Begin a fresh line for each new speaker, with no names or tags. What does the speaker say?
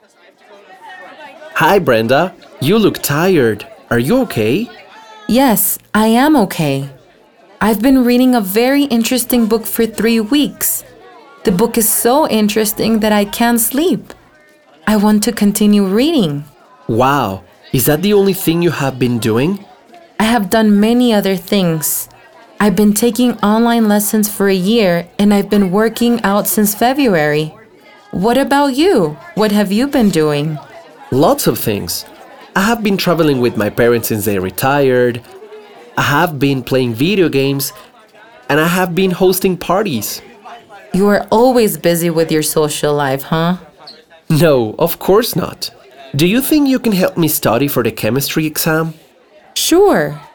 Hi, Brenda. You look tired. Are you okay?
Yes, I am okay. I've been reading a very interesting book for 3 weeks. The book is so interesting that I can't sleep. I want to continue reading.
Wow. Is that the only thing you have been doing?
I have done many other things. I've been taking online lessons for a year and I've been working out since February. What about you? What have you been doing?
Lots of things. I have been traveling with my parents since they retired. I have been playing video games. And I have been hosting parties.
You are always busy with your social life, huh?
No, of course not. Do you think you can help me study for the chemistry exam?
Sure.